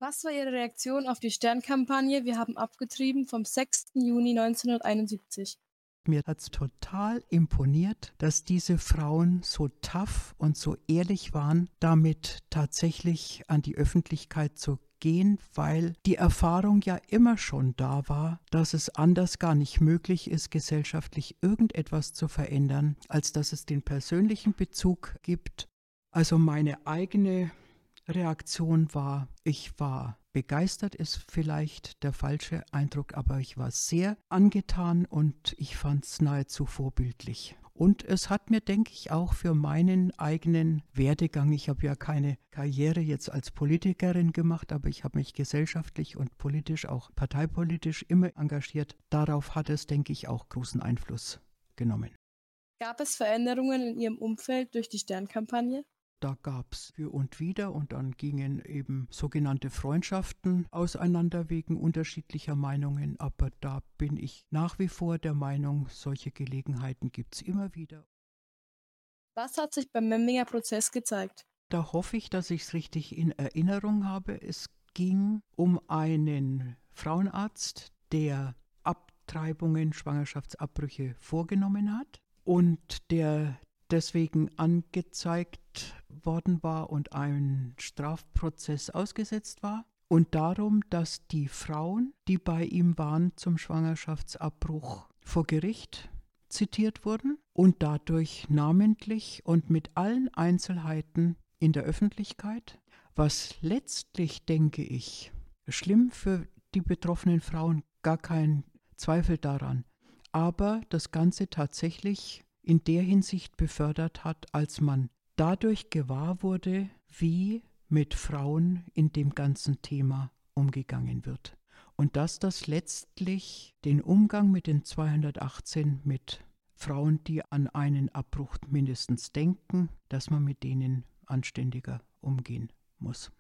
Was war Ihre Reaktion auf die Stern-Kampagne „Wir haben abgetrieben“ vom 6. Juni 1971? Mir hat's total imponiert, dass diese Frauen so tough und so ehrlich waren, damit tatsächlich an die Öffentlichkeit zu gehen, weil die Erfahrung ja immer schon da war, dass es anders gar nicht möglich ist, gesellschaftlich irgendetwas zu verändern, als dass es den persönlichen Bezug gibt. Also meine eigene Reaktion war, ich war begeistert, ist vielleicht der falsche Eindruck, aber ich war sehr angetan und ich fand es nahezu vorbildlich. Und es hat mir, denke ich, auch für meinen eigenen Werdegang, ich habe ja keine Karriere jetzt als Politikerin gemacht, aber ich habe mich gesellschaftlich und politisch, auch parteipolitisch immer engagiert. Darauf hat es, denke ich, auch großen Einfluss genommen. Gab es Veränderungen in Ihrem Umfeld durch die Stern-Kampagne? Da gab's für und wider und dann gingen eben sogenannte Freundschaften auseinander wegen unterschiedlicher Meinungen, aber da bin ich nach wie vor der Meinung, solche Gelegenheiten gibt's immer wieder. Was hat sich beim Memminger Prozess gezeigt? Da hoffe ich, dass ich es richtig in Erinnerung habe. Es ging um einen Frauenarzt, der Abtreibungen, Schwangerschaftsabbrüche vorgenommen hat und der deswegen angezeigt worden war und ein Strafprozess ausgesetzt war. Und darum, dass die Frauen, die bei ihm waren zum Schwangerschaftsabbruch, vor Gericht zitiert wurden und dadurch namentlich und mit allen Einzelheiten in der Öffentlichkeit, was letztlich, denke ich, schlimm für die betroffenen Frauen, gar kein Zweifel daran, aber das Ganze tatsächlich in der Hinsicht befördert hat, als man dadurch gewahr wurde, wie mit Frauen in dem ganzen Thema umgegangen wird. Und dass das letztlich den Umgang mit den 218 mit Frauen, die an einen Abbruch mindestens denken, dass man mit denen anständiger umgehen muss.